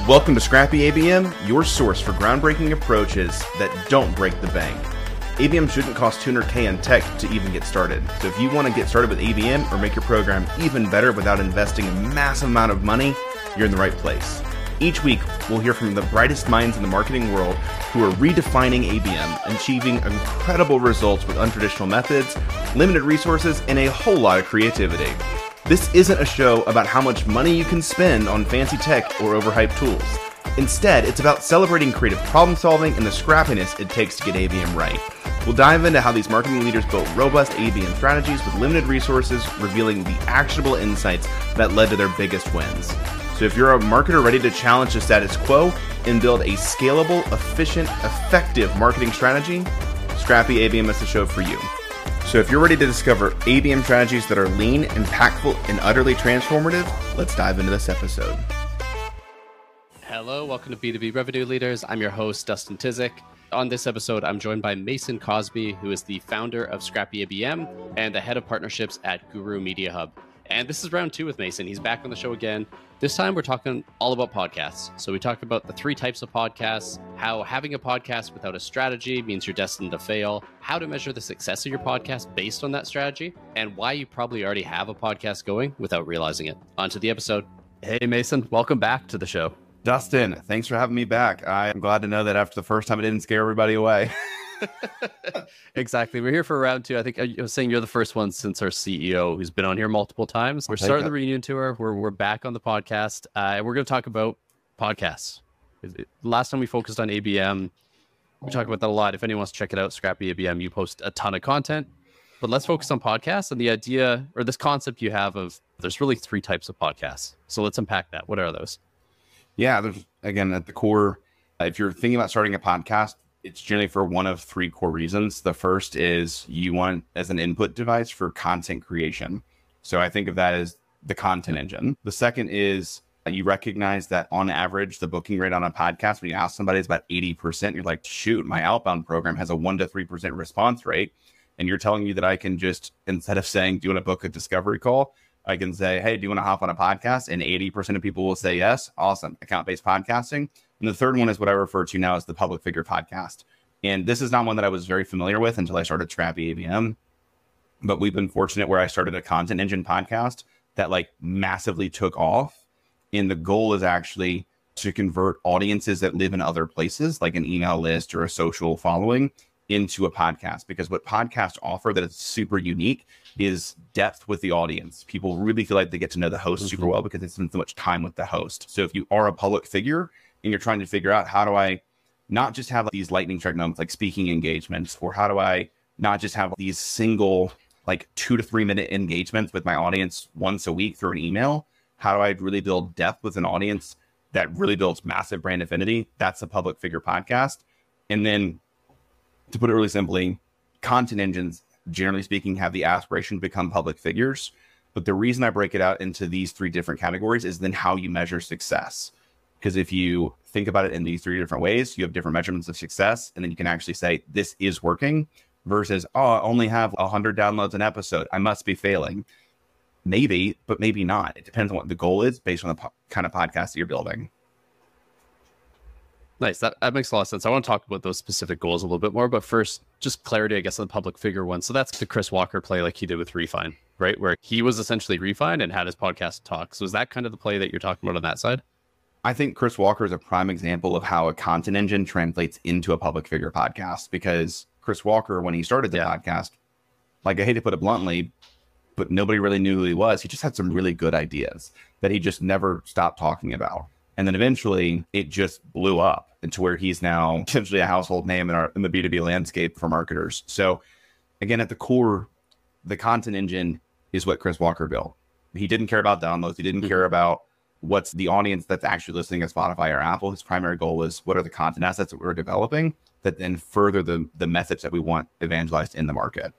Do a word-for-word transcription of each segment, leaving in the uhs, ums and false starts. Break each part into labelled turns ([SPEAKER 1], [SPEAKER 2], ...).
[SPEAKER 1] Welcome to Scrappy A B M, your source for groundbreaking approaches that don't break the bank. A B M shouldn't cost two hundred K in tech to even get started. So if you want to get started with A B M or make your program even better without investing a massive amount of money, you're in the right place. Each week, we'll hear from the brightest minds in the marketing world who are redefining A B M, achieving incredible results with untraditional methods, limited resources, and a whole lot of creativity. This isn't a show about how much money you can spend on fancy tech or overhyped tools. Instead, it's about celebrating creative problem solving and the scrappiness it takes to get A B M right. We'll dive into how these marketing leaders built robust A B M strategies with limited resources, revealing the actionable insights that led to their biggest wins. So if you're a marketer ready to challenge the status quo and build a scalable, efficient, effective marketing strategy, Scrappy A B M is the show for you. So if you're ready to discover A B M strategies that are lean, impactful, and utterly transformative, let's dive into this episode.
[SPEAKER 2] Hello, welcome to B two B Revenue Leaders. I'm your host, Dustin Tizik. On this episode, I'm joined by Mason Cosby, who is the founder of Scrappy A B M and the head of partnerships at Guru Media Hub. And this is round two with Mason. He's back on the show again. This time, we're talking all about podcasts. So we talk about the three types of podcasts, how having a podcast without a strategy means you're destined to fail, how to measure the success of your podcast based on that strategy, and why you probably already have a podcast going without realizing it. On to the episode. Hey, Mason, welcome back to the show.
[SPEAKER 1] Dustin, thanks for having me back. I'm glad to know that after the first time, it didn't scare everybody away.
[SPEAKER 2] Exactly. We're here for round two. I think I was saying you're the first one since our C E O who's been on here multiple times. We're starting the reunion tour. We're we're back on the podcast, uh, and we're going to talk about podcasts. Last time we focused on A B M. We talk about that a lot. If anyone wants to check it out, Scrappy A B M, you post a ton of content. But let's focus on podcasts and the idea or this concept you have of there's really three types of podcasts. So let's unpack that. What are those?
[SPEAKER 1] Yeah, there's, again, at the core, if you're thinking about starting a podcast, it's generally for one of three core reasons. The first is you want as an input device for content creation. So I think of that as the content engine. The second is you recognize that on average, the booking rate on a podcast, when you ask somebody, is about eighty percent. You're like, shoot, my outbound program has a one to three percent response rate. And you're telling me that I can just, instead of saying, do you want to book a discovery call? I can say, hey, do you want to hop on a podcast? And eighty percent of people will say yes. Awesome. Account-based podcasting. And the third one is what I refer to now as the public figure podcast. And this is not one that I was very familiar with until I started Scrappy A B M. But we've been fortunate where I started a content engine podcast that like massively took off. And the goal is actually to convert audiences that live in other places, like an email list or a social following, into a podcast. Because what podcasts offer that is super unique is depth with the audience. People really feel like they get to know the host mm-hmm. super well because they spend so much time with the host. So if you are a public figure and you're trying to figure out how do I not just have like, these lightning strike moments like speaking engagements, or how do I not just have these single like two to three minute engagements with my audience once a week through an email, how do I really build depth with an audience that really builds massive brand affinity? That's a public figure podcast. And then to put it really simply, content engines, generally speaking, have the aspiration to become public figures. But the reason I break it out into these three different categories is then how you measure success. Because if you think about it in these three different ways, you have different measurements of success, and then you can actually say, this is working, versus, oh, I only have one hundred downloads an episode. I must be failing. Maybe, but maybe not. It depends on what the goal is based on the po- kind of podcast that you're building.
[SPEAKER 2] Nice. That, that makes a lot of sense. I want to talk about those specific goals a little bit more, but first, just clarity, I guess, on the public figure one. So that's the Chris Walker play like he did with Refine, right? Where he was essentially Refine and had his podcast talk. So is that kind of the play that you're talking about on that side?
[SPEAKER 1] I think Chris Walker is a prime example of how a content engine translates into a public figure podcast, because Chris Walker, when he started the yeah. podcast, like I hate to put it bluntly, but nobody really knew who he was. He just had some really good ideas that he just never stopped talking about. And then eventually it just blew up into where he's now essentially a household name in, our, in the B two B landscape for marketers. So again, at the core, the content engine is what Chris Walker built. He didn't care about downloads. He didn't mm-hmm. care about what's the audience that's actually listening at Spotify or Apple. His primary goal was what are the content assets that we're developing that then further the, the message that we want evangelized in the market.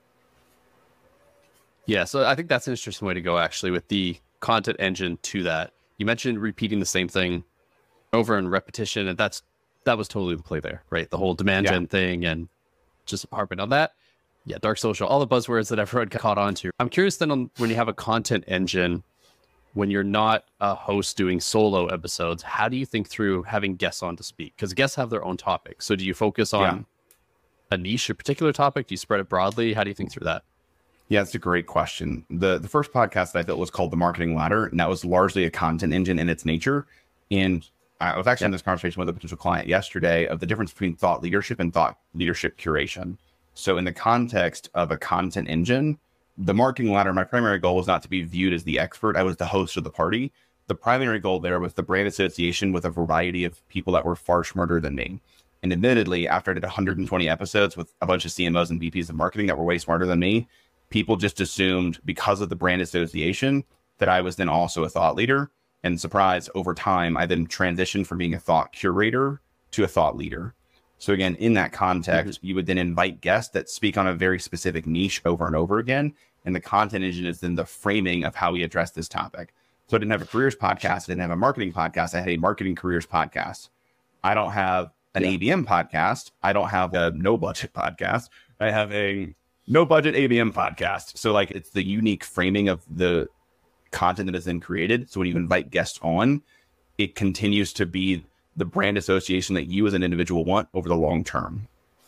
[SPEAKER 2] Yeah, so I think that's an interesting way to go, actually, with the content engine to that. You mentioned repeating the same thing over and repetition, and that's that was totally the play there, right? The whole demand gen yeah. thing and just harping on that. Yeah, dark social, all the buzzwords that everyone caught on to. I'm curious then on when you have a content engine, when you're not a host doing solo episodes, how do you think through having guests on to speak? Because guests have their own topic. So do you focus on yeah. a niche, a particular topic? Do you spread it broadly? How do you think through that?
[SPEAKER 1] Yeah, it's a great question. The the first podcast that I built was called The Marketing Ladder, and that was largely a content engine in its nature. And I was actually yeah. in this conversation with a potential client yesterday of the difference between thought leadership and thought leadership curation. So in the context of a content engine, the Marketing Ladder, my primary goal was not to be viewed as the expert. I was the host of the party. The primary goal there was the brand association with a variety of people that were far smarter than me. And admittedly, after I did one hundred twenty episodes with a bunch of C M Os and V Ps of marketing that were way smarter than me, people just assumed because of the brand association that I was then also a thought leader. And surprise, over time, I then transitioned from being a thought curator to a thought leader. So again, in that context, mm-hmm. you would then invite guests that speak on a very specific niche over and over again. And the content engine is then the framing of how we address this topic. So I didn't have a careers podcast. I didn't have a marketing podcast. I had a marketing careers podcast. I don't have an yeah. A B M podcast. I don't have a no budget podcast. I have a no budget A B M podcast. So like it's the unique framing of the content that is then created. So when you invite guests on, it continues to be the brand association that you as an individual want over the long term.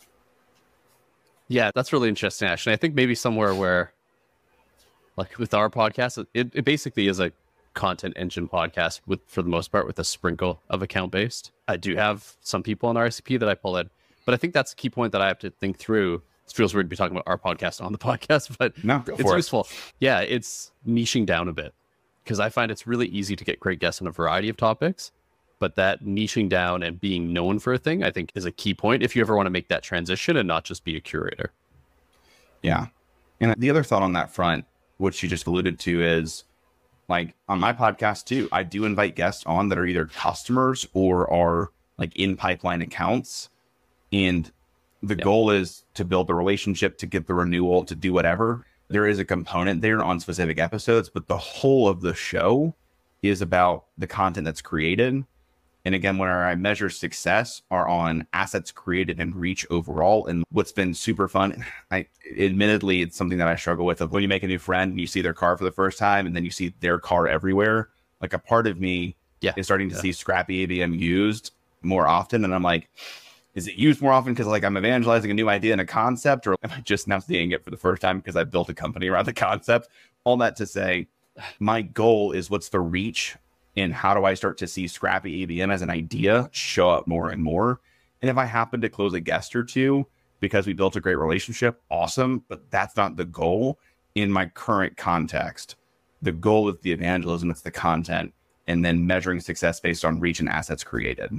[SPEAKER 2] Yeah, that's really interesting, actually. I think maybe somewhere where, like with our podcast, it, it basically is a content engine podcast with, for the most part, with a sprinkle of account based. I do have some people on R S C P that I pull in, but I think that's a key point that I have to think through. It feels weird to be talking about our podcast on the podcast, but
[SPEAKER 1] no,
[SPEAKER 2] it's useful. It. Yeah, it's niching down a bit because I find it's really easy to get great guests on a variety of topics. But that niching down and being known for a thing, I think, is a key point if you ever want to make that transition and not just be a curator.
[SPEAKER 1] Yeah. And the other thought on that front, which you just alluded to, is like on my podcast too, I do invite guests on that are either customers or are like in pipeline accounts. And the yep. goal is to build the relationship, to get the renewal, to do whatever. There is a component there on specific episodes, but the whole of the show is about the content that's created. And again, where I measure success are on assets created and reach overall. And what's been super fun, I admittedly, it's something that I struggle with, of when you make a new friend and you see their car for the first time and then you see their car everywhere. Like a part of me yeah. is starting to yeah. see Scrappy A B M used more often. And I'm like, is it used more often because like I'm evangelizing a new idea and a concept, or am I just now seeing it for the first time because I built a company around the concept? All that to say, my goal is what's the reach and how do I start to see Scrappy A B M as an idea show up more and more? And if I happen to close a guest or two because we built a great relationship, awesome. But that's not the goal in my current context. The goal is the evangelism, it's the content, and then measuring success based on reach and assets created.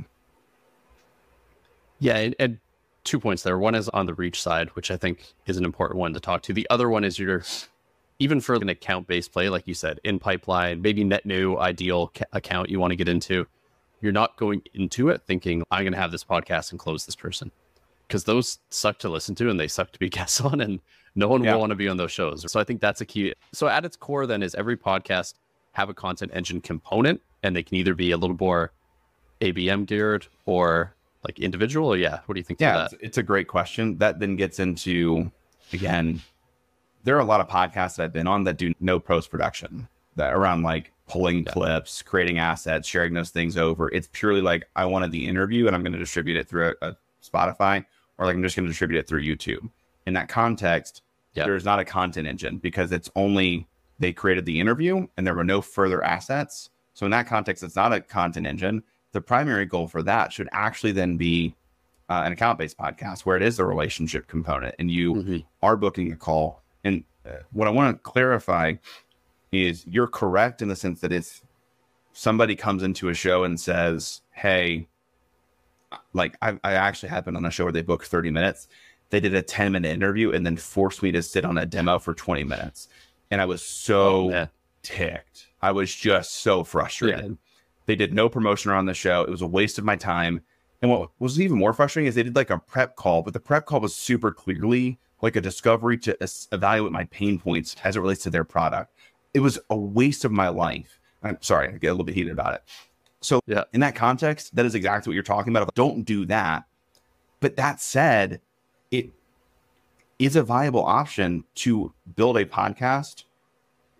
[SPEAKER 2] Yeah, and, and two points there. One is on the reach side, which I think is an important one to talk to. The other one is your, even for an account-based play, like you said, in pipeline, maybe net new ideal ca- account you want to get into, you're not going into it thinking, I'm going to have this podcast and close this person. Because those suck to listen to and they suck to be guests on, and no one yeah. will want to be on those shows. So I think that's a key. So at its core then is every podcast have a content engine component, and they can either be a little more A B M geared or like individual, or yeah, what do you think?
[SPEAKER 1] Yeah,
[SPEAKER 2] that?
[SPEAKER 1] It's, it's a great question. That then gets into, again, there are a lot of podcasts that I've been on that do no post-production, that around like pulling yeah. clips, creating assets, sharing those things over. It's purely like, I wanted the interview and I'm going to distribute it through a, a Spotify, or like I'm just going to distribute it through YouTube. In that context, yeah. there's not a content engine because it's only, they created the interview and there were no further assets. So in that context, it's not a content engine. The primary goal for that should actually then be uh, an account-based podcast where it is the relationship component and you mm-hmm. are booking a call. And uh, what I want to clarify is you're correct in the sense that if somebody comes into a show and says, hey, like I, I actually had been on a show where they booked thirty minutes. They did a ten minute interview and then forced me to sit on a demo for twenty minutes. And I was so oh, ticked. I was just so frustrated. Yeah. They did no promotion around the show. It was a waste of my time. And what was even more frustrating is they did like a prep call, but the prep call was super clearly like a discovery to es- evaluate my pain points as it relates to their product. It was a waste of my life. I'm sorry, I get a little bit heated about it. So yeah. in that context, that is exactly what you're talking about. Don't do that. But that said, it is a viable option to build a podcast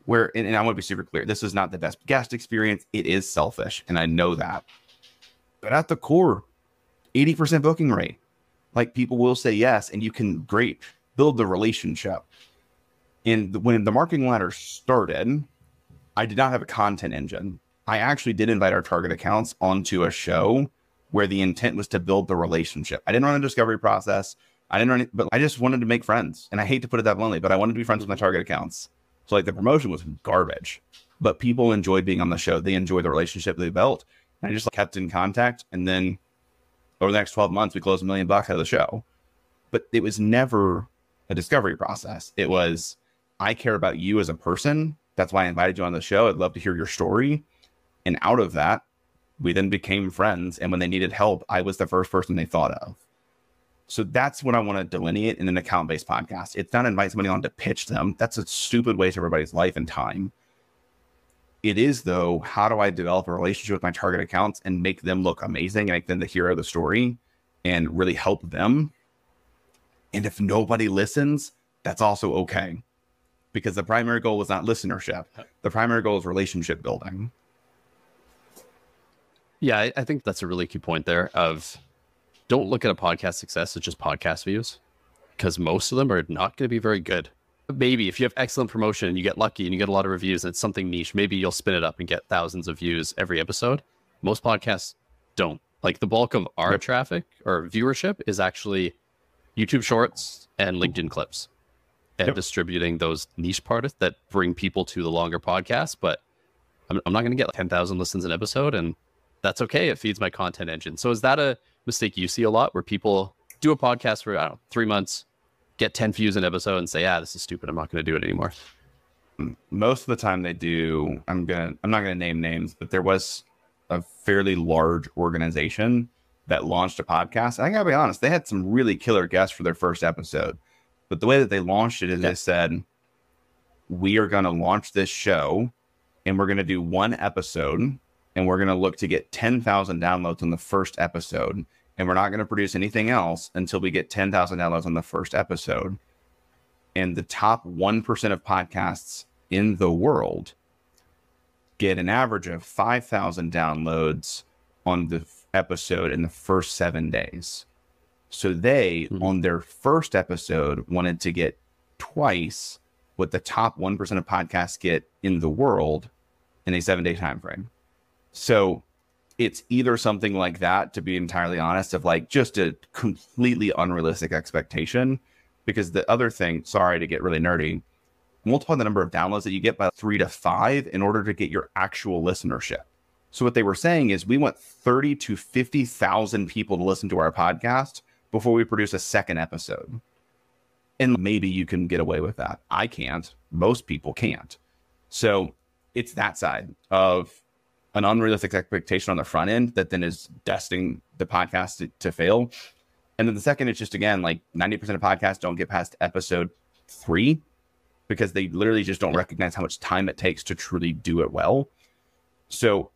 [SPEAKER 1] where, and, and I want to be super clear, this is not the best guest experience. It is selfish, and I know that. But at the core, eighty percent booking rate. Like, people will say yes, and you can great build the relationship. And when the marketing ladder started, I did not have a content engine. I actually did invite our target accounts onto a show where the intent was to build the relationship. I didn't run a discovery process. I didn't run it, but I just wanted to make friends. And I hate to put it that bluntly, but I wanted to be friends with my target accounts. So like the promotion was garbage, but people enjoyed being on the show. They enjoyed the relationship they built. And I just kept in contact. And then over the next twelve months, we closed a million bucks out of the show. But it was never a discovery process. It was, I care about you as a person. That's why I invited you on the show. I'd love to hear your story. And out of that, we then became friends. And when they needed help, I was the first person they thought of. So that's what I want to delineate in an account-based podcast. It's not invite somebody on to pitch them. That's a stupid waste of everybody's life and time. It is, though, how do I develop a relationship with my target accounts and make them look amazing and make them the hero of the story and really help them? And if nobody listens, that's also okay. Because the primary goal was not listenership. The primary goal is relationship building.
[SPEAKER 2] Yeah, I, I think that's a really key point there of don't look at a podcast success as just podcast views, because most of them are not going to be very good. Maybe if you have excellent promotion and you get lucky and you get a lot of reviews and it's something niche, maybe you'll spin it up and get thousands of views every episode. Most podcasts don't. Like the bulk of our yep. traffic or viewership is actually YouTube Shorts and LinkedIn clips and yep. distributing those niche parts that bring people to the longer podcasts. But I'm, I'm not going to get like ten thousand listens an episode, and that's okay. It feeds my content engine. So is that a mistake you see a lot where people do a podcast for, I don't know, three months, get ten views an episode and say, yeah, this is stupid, I'm not going to do it anymore?
[SPEAKER 1] Most of the time they do. I'm going to, I'm not going to name names, but there was a fairly large organization that launched a podcast. I gotta be honest, they had some really killer guests for their first episode, but the way that they launched it is yeah. they said, we are going to launch this show and we're going to do one episode and we're going to look to get ten thousand downloads on the first episode. And we're not going to produce anything else until we get ten thousand downloads on the first episode. And the top one percent of podcasts in the world get an average of five thousand downloads on the episode in the first seven days. So they, mm-hmm. on their first episode, wanted to get twice what the top one percent of podcasts get in the world in a seven-day time frame. So it's either something like that, to be entirely honest, of like just a completely unrealistic expectation. Because the other thing, sorry to get really nerdy, multiply the number of downloads that you get by three to five in order to get your actual listenership. So what they were saying is we want thirty to fifty thousand people to listen to our podcast before we produce a second episode. And maybe you can get away with that. I can't. Most people can't. So it's that side of an unrealistic expectation on the front end that then is destined the podcast to, to fail. And then the second is just, again, like ninety percent of podcasts don't get past episode three because they literally just don't recognize how much time it takes to truly do it well. So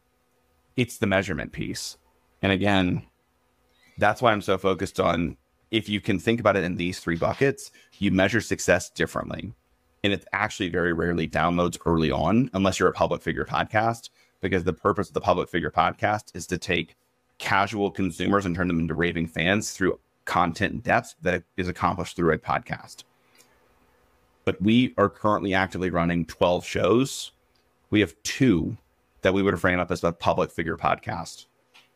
[SPEAKER 1] it's the measurement piece. And again, that's why I'm so focused on, if you can think about it in these three buckets, you measure success differently. And it's actually very rarely downloads early on, unless you're a public figure podcast, because the purpose of the public figure podcast is to take casual consumers and turn them into raving fans through content and depth that is accomplished through a podcast. But we are currently actively running twelve shows. We have two that we would frame up as a public figure podcast.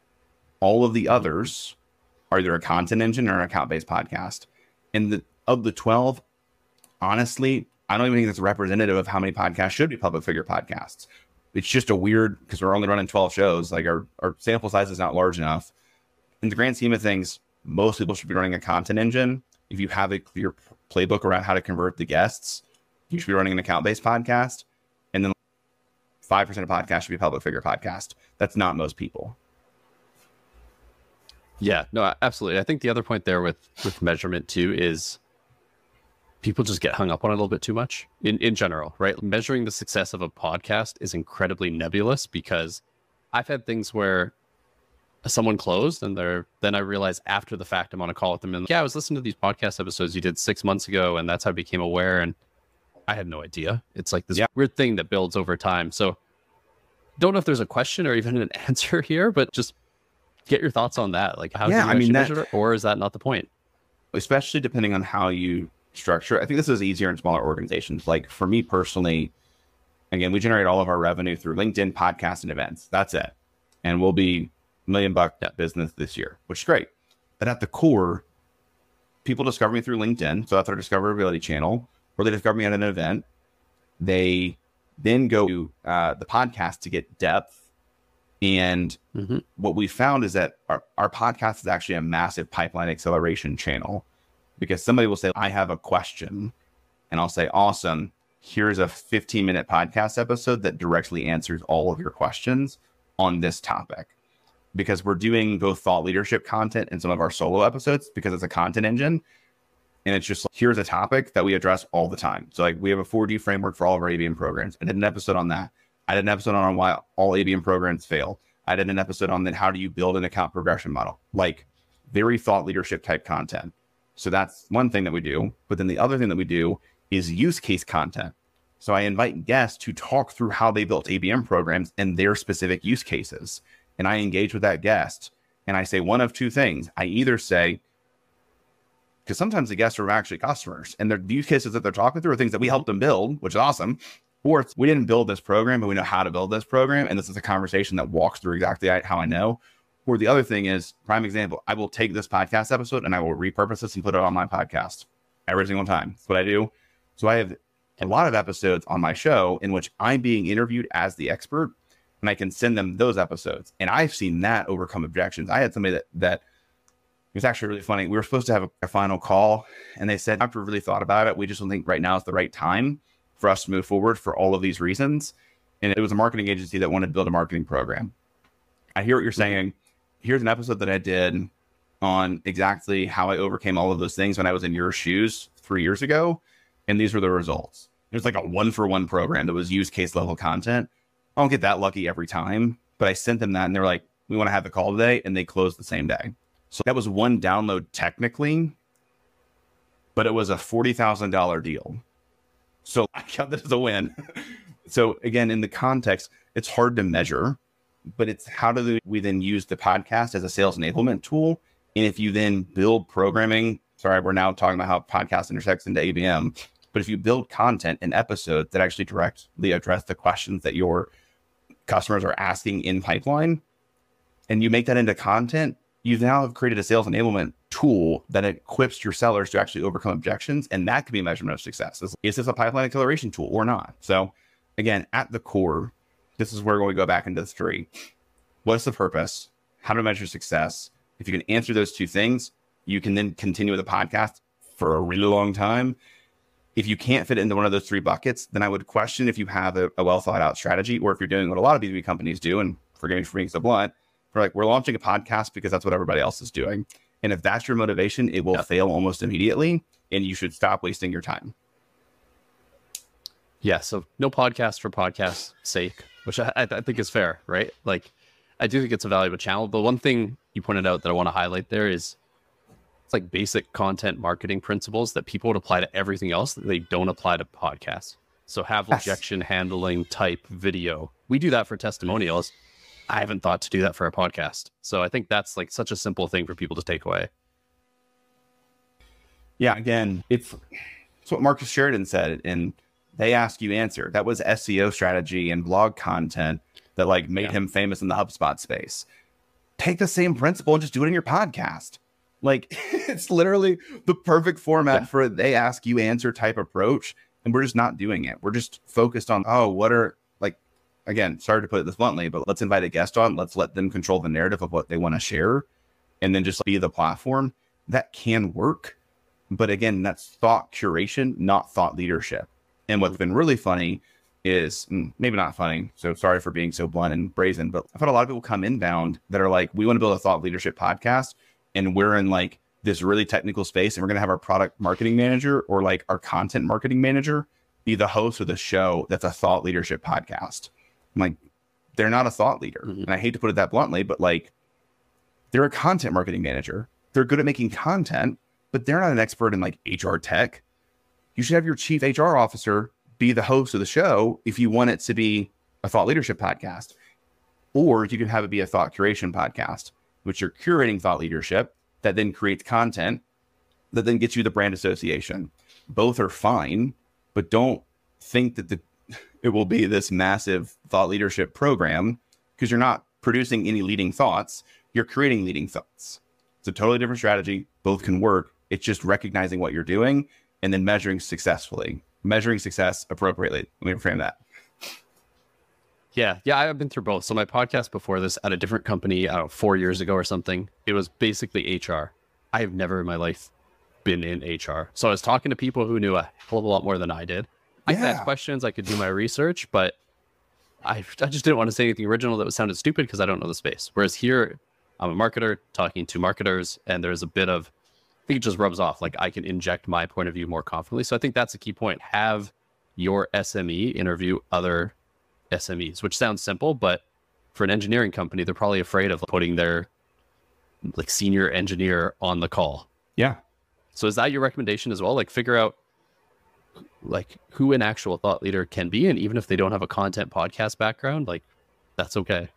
[SPEAKER 1] All of the others are either a content engine or an account-based podcast. And the, of the twelve, honestly, I don't even think that's representative of how many podcasts should be public figure podcasts. It's just a weird, because we're only running twelve shows, like our, our sample size is not large enough. In the grand scheme of things, most people should be running a content engine. If you have a clear playbook around how to convert the guests, you should be running an account-based podcast. And then five percent of podcasts should be public figure podcast. That's not most people.
[SPEAKER 2] Yeah, no, absolutely. I think the other point there with, with measurement too is people just get hung up on it a little bit too much in, in general, right? Measuring the success of a podcast is incredibly nebulous, because I've had things where someone closed and they're, then I realize after the fact, I'm on a call with them and yeah, I was listening to these podcast episodes you did six months ago and that's how I became aware. And I had no idea. It's like this
[SPEAKER 1] Yeah.
[SPEAKER 2] weird thing that builds over time. So don't know if there's a question or even an answer here, but just get your thoughts on that. Like, how
[SPEAKER 1] Yeah,
[SPEAKER 2] do you
[SPEAKER 1] I mean,
[SPEAKER 2] actually
[SPEAKER 1] that-
[SPEAKER 2] measure it, or is that not the point?
[SPEAKER 1] Especially depending on how you structure. I think this is easier in smaller organizations. Like for me personally, again, we generate all of our revenue through LinkedIn, podcasts, and events. That's it. And we'll be a million buck
[SPEAKER 2] Yeah.
[SPEAKER 1] business this year, which is great. But at the core, people discover me through LinkedIn. So that's our discoverability channel, or they discover me at an event. They then go to uh, the podcast to get depth. And
[SPEAKER 2] Mm-hmm.
[SPEAKER 1] what we found is that our, our podcast is actually a massive pipeline acceleration channel, because somebody will say, I have a question. And I'll say, awesome. Here's a fifteen minute podcast episode that directly answers all of your questions on this topic. Because we're doing both thought leadership content in some of our solo episodes, because it's a content engine. And it's just like, here's a topic that we address all the time. So like we have a four D framework for all of our A B M programs. I did an episode on that. I did an episode on why all A B M programs fail. I did an episode on then how do you build an account progression model, like very thought leadership type content. So that's one thing that we do. But then the other thing that we do is use case content. So I invite guests to talk through how they built A B M programs and their specific use cases. And I engage with that guest and I say one of two things. I either say, because sometimes the guests are actually customers and their use cases that they're talking through are things that we helped them build, which is awesome. Or it's, we didn't build this program, but we know how to build this program. And this is a conversation that walks through exactly how I know. Or the other thing is, prime example, I will take this podcast episode and I will repurpose this and put it on my podcast every single time. That's what I do. So I have a lot of episodes on my show in which I'm being interviewed as the expert, and I can send them those episodes. And I've seen that overcome objections. I had somebody that, that it was actually really funny. We were supposed to have a, a final call, and they said, after we really thought about it, we just don't think right now is the right time for us to move forward for all of these reasons. And it was a marketing agency that wanted to build a marketing program. I hear what you're saying. Here's an episode that I did on exactly how I overcame all of those things when I was in your shoes three years ago. And these were the results. There's like a one for one program that was use case level content. I don't get that lucky every time, but I sent them that and they're like, we want to have the call today. And they closed the same day. So that was one download technically, but it was a forty thousand dollars deal. So I count that as a win. So again, in the context, it's hard to measure, but it's how do we then use the podcast as a sales enablement tool? And if you then build programming, sorry, we're now talking about how podcast intersects into A B M, but if you build content and episodes that actually directly address the questions that your customers are asking in pipeline, and you make that into content, you now have created a sales enablement tool that equips your sellers to actually overcome objections. And that could be a measurement of success. Is, is this a pipeline acceleration tool or not? So again, at the core, this is where we go back into the three. What's the purpose? How to measure success? If you can answer those two things, you can then continue with the podcast for a really long time. If you can't fit into one of those three buckets, then I would question if you have a, a well thought out strategy, or if you're doing what a lot of B two B companies do, and forgive me for being so blunt, we're like, we're launching a podcast because that's what everybody else is doing. And if that's your motivation, it will
[SPEAKER 2] Yeah.
[SPEAKER 1] fail almost immediately, and you should stop wasting your time.
[SPEAKER 2] Yeah, so no podcast for podcast's sake, which I, I think is fair, right? Like, I do think it's a valuable channel. But one thing you pointed out that I want to highlight there is it's like basic content marketing principles that people would apply to everything else that they don't apply to podcasts. So have
[SPEAKER 1] Yes.
[SPEAKER 2] objection handling type video. We do that for testimonials. I haven't thought to do that for a podcast. So I think that's like such a simple thing for people to take away.
[SPEAKER 1] Yeah, again, it's, it's what Marcus Sheridan said, and they ask you answer. That was S E O strategy and blog content that like made
[SPEAKER 2] Yeah.
[SPEAKER 1] him famous in the HubSpot space. Take the same principle and just do it in your podcast. Like it's literally the perfect format
[SPEAKER 2] Yeah.
[SPEAKER 1] for a they ask you answer type approach. And we're just not doing it. We're just focused on, oh, what are like, again, sorry to put it this bluntly, but let's invite a guest on. Let's let them control the narrative of what they want to share and then just be the platform. That can work. But again, that's thought curation, not thought leadership. And what's been really funny is mm, maybe not funny. So sorry for being so blunt and brazen, but I've had a lot of people come inbound that are like, we want to build a thought leadership podcast. And we're in like this really technical space, and we're going to have our product marketing manager or like our content marketing manager be the host of the show that's a thought leadership podcast. I'm like, they're not a thought leader.
[SPEAKER 2] Mhm.
[SPEAKER 1] And I hate to put it that bluntly, but like they're a content marketing manager. They're good at making content, but they're not an expert in like H R tech. You should have your chief H R officer be the host of the show if you want it to be a thought leadership podcast. Or you can have it be a thought curation podcast, which you're curating thought leadership that then creates content that then gets you the brand association. Both are fine, but don't think that the, it will be this massive thought leadership program, because you're not producing any leading thoughts. You're creating leading thoughts. It's a totally different strategy. Both can work. It's just recognizing what you're doing and then measuring successfully, measuring success appropriately. Let me frame that.
[SPEAKER 2] Yeah, yeah, I've been through both. So my podcast before this at a different company, I don't know, four years ago or something, it was basically H R. I have never in my life been in H R. So I was talking to people who knew a hell of a lot more than I did. I
[SPEAKER 1] Yeah.
[SPEAKER 2] could ask questions, I could do my research, but I, I just didn't want to say anything original that sounded stupid because I don't know the space. Whereas here, I'm a marketer talking to marketers, and there's a bit of, I think it just rubs off. Like I can inject my point of view more confidently. So I think that's a key point. Have your S M E interview other S M Es, which sounds simple, but for an engineering company, they're probably afraid of putting their like senior engineer on the call.
[SPEAKER 1] Yeah.
[SPEAKER 2] So is that your recommendation as well? Like figure out like who an actual thought leader can be, and even if they don't have a content podcast background, like that's okay.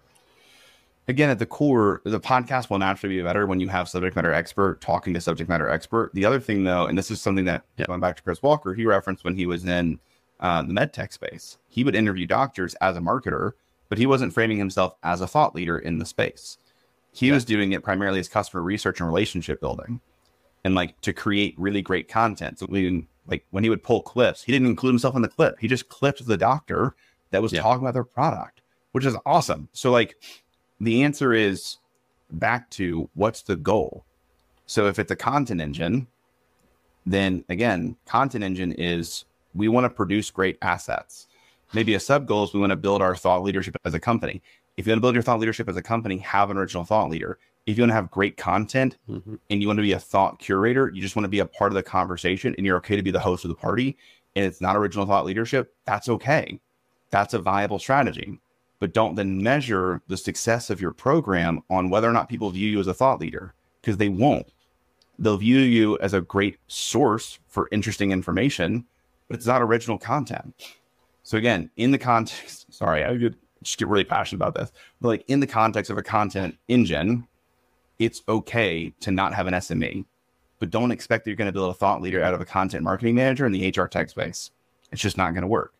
[SPEAKER 1] Again, at the core, the podcast will naturally be better when you have subject matter expert talking to subject matter expert. The other thing, though, and this is something that
[SPEAKER 2] Yeah.
[SPEAKER 1] going back to Chris Walker, he referenced when he was in uh, the med tech space. He would interview doctors as a marketer, but he wasn't framing himself as a thought leader in the space. He
[SPEAKER 2] Yeah.
[SPEAKER 1] was doing it primarily as customer research and relationship building, and like to create really great content. So we, like when he would pull clips, he didn't include himself in the clip. He just clipped the doctor that was
[SPEAKER 2] Yeah.
[SPEAKER 1] talking about their product, which is awesome. So like the answer is back to what's the goal. So if it's a content engine, then again, content engine is we want to produce great assets. Maybe a sub goal is we want to build our thought leadership as a company. If you want to build your thought leadership as a company, have an original thought leader. If you want to have great content
[SPEAKER 2] Mm-hmm.
[SPEAKER 1] and you want to be a thought curator, you just want to be a part of the conversation and you're okay to be the host of the party, and it's not original thought leadership, that's okay. That's a viable strategy. But don't then measure the success of your program on whether or not people view you as a thought leader, because they won't. They'll view you as a great source for interesting information, but it's not original content. So again, in the context, sorry, I could just get really passionate about this, but like in the context of a content engine, it's okay to not have an S M E, but don't expect that you're going to build a thought leader out of a content marketing manager in the H R tech space. It's just not going to work.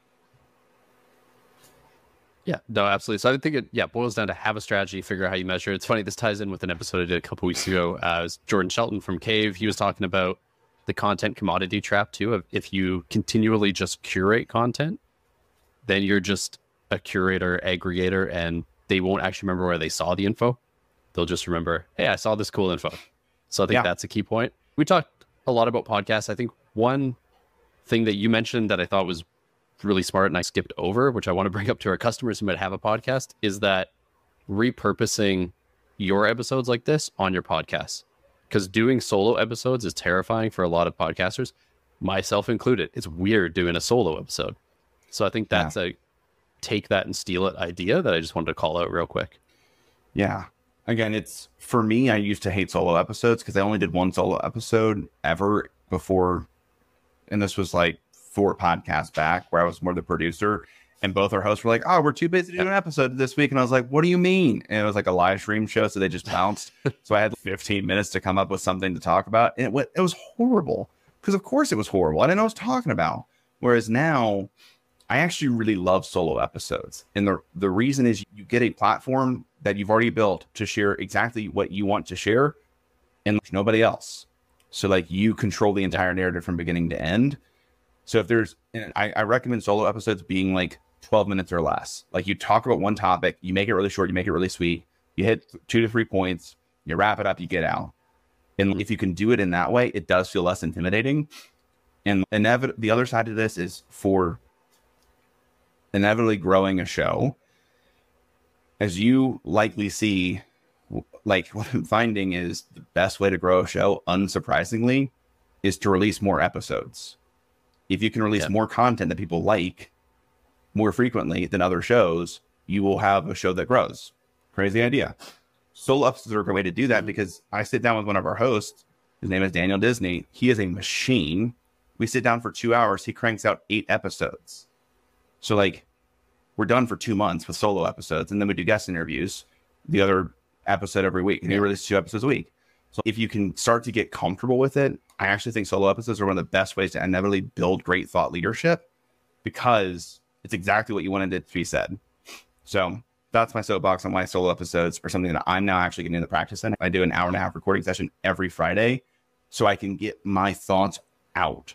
[SPEAKER 2] Yeah, no, absolutely. So I think it, yeah, boils down to have a strategy, figure out how you measure. It's funny, this ties in with an episode I did a couple weeks ago. Uh, it was Jordan Shelton from Cave. He was talking about the content commodity trap too. Of if you continually just curate content, then you're just a curator, aggregator, and they won't actually remember where they saw the info. They'll just remember, hey, I saw this cool info. So I think
[SPEAKER 1] Yeah.
[SPEAKER 2] that's a key point. We talked a lot about podcasts. I think one thing that you mentioned that I thought was really smart and I skipped over, which I want to bring up to our customers who might have a podcast, is that repurposing your episodes like this on your podcast. Because doing solo episodes is terrifying for a lot of podcasters, myself included. It's weird doing a solo episode. So I think that's a take that and steal it idea that I just wanted to call out real quick.
[SPEAKER 1] Yeah. Again, it's for me, I used to hate solo episodes because I only did one solo episode ever before. And this was like four podcasts back where I was more the producer, and both our hosts were like, oh, we're too busy to do an episode this week. And I was like, what do you mean? And it was like a live stream show. So they just bounced. So I had fifteen minutes to come up with something to talk about. And it, went, it was horrible because of course it was horrible. I didn't know what I was talking about. Whereas now I actually really love solo episodes. And the, the reason is you get a platform that you've already built to share exactly what you want to share and like nobody else. So like you control the entire narrative from beginning to end. So if there's, and I, I recommend solo episodes being like twelve minutes or less. Like you talk about one topic, you make it really short, you make it really sweet, you hit two to three points, you wrap it up, you get out. And if you can do it in that way, it does feel less intimidating. And inevit- the other side of this is for inevitably growing a show. As you likely see, like what I'm finding is the best way to grow a show, unsurprisingly, is to release more episodes. If you can release
[SPEAKER 2] Yeah.
[SPEAKER 1] more content that people like more frequently than other shows, you will have a show that grows. Crazy idea. Solo episodes are a great way to do that because I sit down with one of our hosts. His name is Daniel Disney. He is a machine We sit down for two hours. He cranks out eight episodes. So like we're done for two months with solo episodes. And then we do guest interviews, the other episode every week. And he releases two episodes a week. So if you can start to get comfortable with it, I actually think solo episodes are one of the best ways to inevitably build great thought leadership, because it's exactly what you wanted it to be said. So that's my soapbox on why solo episodes are something that I'm now actually getting into practice in. I do an hour and a half recording session every Friday so I can get my thoughts out.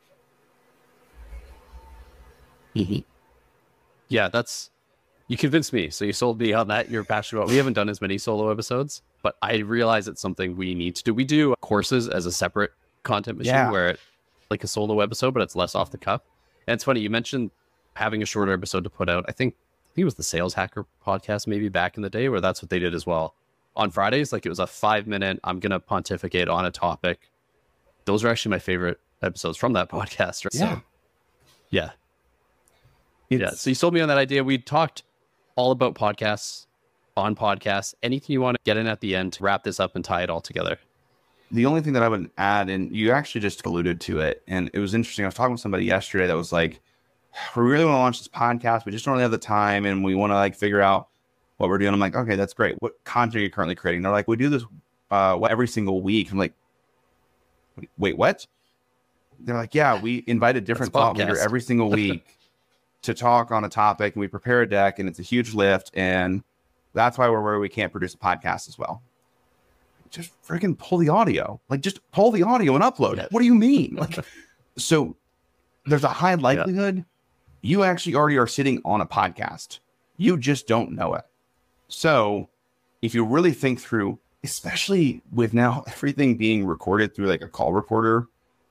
[SPEAKER 2] Mm-hmm. Yeah, that's, you convinced me. So you sold me on that. You're passionate about. We haven't done as many solo episodes, but I realize it's something we need to do. We do courses as a separate content machine
[SPEAKER 1] yeah.
[SPEAKER 2] where it like a solo episode, but it's less off the cuff. And it's funny, you mentioned having a shorter episode to put out. I think I think it was the Sales Hacker podcast maybe back in the day where that's what they did as well. On Fridays, like it was a five minute, I'm going to pontificate on a topic. Those are actually my favorite episodes from that podcast. Right?
[SPEAKER 1] Yeah.
[SPEAKER 2] So, yeah. It's... Yeah. So you sold me on that idea. We talked all about podcasts on podcasts. Anything you want to get in at the end to wrap this up and tie it all together?
[SPEAKER 1] The only thing that I would add, and you actually just alluded to it, and it was interesting. I was talking with somebody yesterday that was like, we really want to launch this podcast. We just don't really have the time, and we want to like figure out what we're doing. I'm like, okay, that's great. What content are you currently creating? They're like, we do this uh, every single week. I'm like, wait, what? They're like, yeah, we invite a different thought leader every single week to talk on a topic, and we prepare a deck, and it's a huge lift, and that's why we're where we can't produce a podcast as well. Just freaking pull the audio. Like, just pull the audio and upload it. What do you mean? Like, so there's a high likelihood yeah. you actually already are sitting on a podcast. You just don't know it. So if you really think through, especially with now everything being recorded through like a call recorder,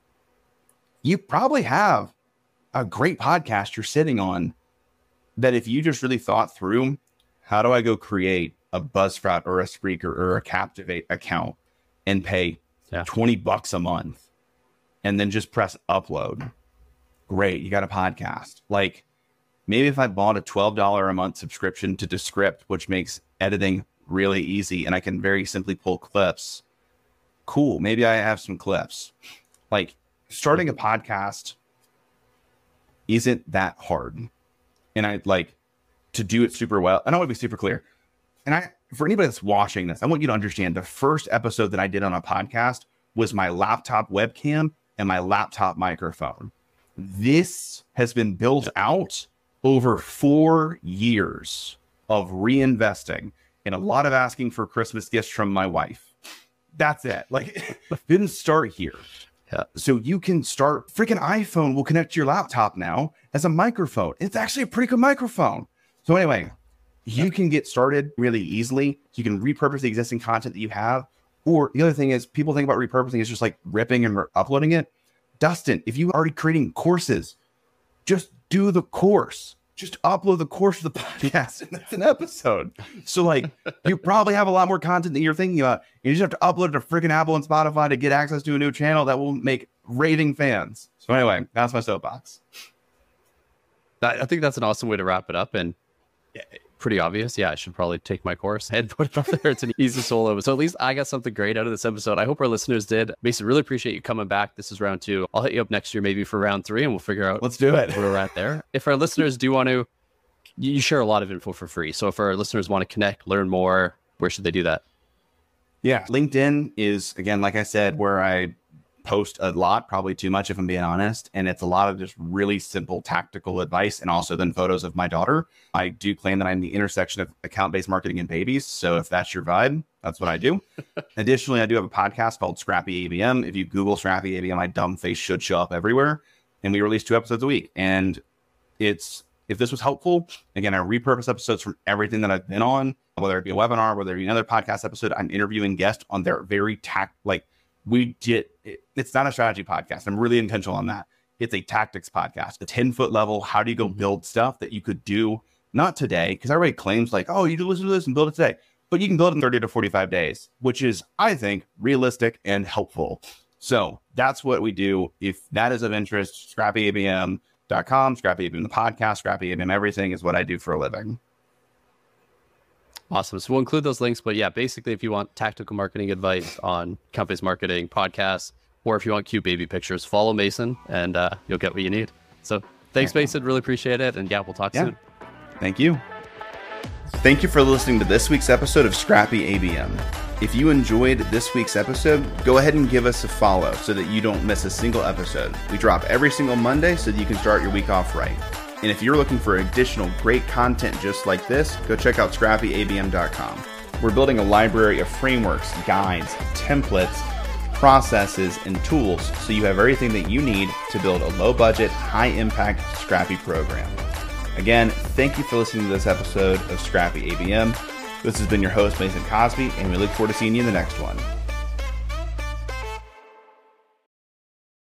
[SPEAKER 1] you probably have a great podcast you're sitting on that if you just really thought through, how do I go create a Buzzsprout or a Spreaker or a Captivate account and pay yeah. twenty bucks a month and then just press upload? Great. You got a podcast. Like maybe if I bought a twelve dollars a month subscription to Descript, which makes editing really easy and I can very simply pull clips. Cool. Maybe I have some clips. Like starting a podcast isn't that hard. And I like to do it super well. And I want to be super clear. And I, for anybody that's watching this, I want you to understand the first episode that I did on a podcast was my laptop webcam and my laptop microphone. This has been built out over four years of reinvesting and a lot of asking for Christmas gifts from my wife. That's it. Like, didn't start here. Yeah. So you can start, freaking iPhone will connect to your laptop now as a microphone. It's actually a pretty good microphone. So anyway, you can get started really easily. You can repurpose the existing content that you have. Or the other thing is people think about repurposing is just like ripping and uploading it. Dustin, if you are already creating courses, just do the course. Just upload the course of the podcast and that's an episode. So like you probably have a lot more content than you're thinking about. You just have to upload it to freaking Apple and Spotify to get access to a new channel that will make raving fans. So anyway, that's my soapbox.
[SPEAKER 2] I think that's an awesome way to wrap it up. And pretty obvious. Yeah, I should probably take my course and put it up there. It's an easy solo. So at least I got something great out of this episode. I hope our listeners did. Mason, really appreciate you coming back. This is round two. I'll hit you up next year, maybe for round three, and we'll figure out.
[SPEAKER 1] Let's do it.
[SPEAKER 2] Where we're at there. If our listeners do want to, you share a lot of info for free. So if our listeners want to connect, learn more, where should they do that?
[SPEAKER 1] Yeah, LinkedIn is, again, like I said, where I post a lot, probably too much if I'm being honest. And it's a lot of just really simple tactical advice and also then photos of my daughter. I do claim that I'm the intersection of account-based marketing and babies. So if that's your vibe, that's what I do. Additionally, I do have a podcast called Scrappy A B M. If you Google Scrappy A B M, my dumb face should show up everywhere. And we release two episodes a week. And it's, if this was helpful, again, I repurpose episodes from everything that I've been on, whether it be a webinar, whether it be another podcast episode. I'm interviewing guests on their very tact, like we did. It, it's not a strategy podcast. I'm really intentional on that. It's a tactics podcast, a ten foot level. How do you go build stuff that you could do not today? Because everybody claims like, oh, you can listen to this and build it today, but you can build it in thirty to forty-five days, which is, I think, realistic and helpful. So that's what we do. If that is of interest, scrappy A B M dot com, Scrappy A B M, the podcast, Scrappy A B M, everything is what I do for a living.
[SPEAKER 2] Awesome. So we'll include those links. But yeah, basically, if you want tactical marketing advice on companies marketing, podcasts, or if you want cute baby pictures, follow Mason and uh, you'll get what you need. So thanks, Mason. Really appreciate it. And yeah, we'll talk
[SPEAKER 1] yeah.
[SPEAKER 2] soon.
[SPEAKER 1] Thank you. Thank you for listening to this week's episode of Scrappy A B M. If you enjoyed this week's episode, go ahead and give us a follow so that you don't miss a single episode. We drop every single Monday so that you can start your week off right. And if you're looking for additional great content just like this, go check out scrappy a b m dot com. We're building a library of frameworks, guides, templates, processes, and tools so you have everything that you need to build a low-budget, high-impact Scrappy program. Again, thank you for listening to this episode of Scrappy A B M. This has been your host, Mason Cosby, and we look forward to seeing you in the next one.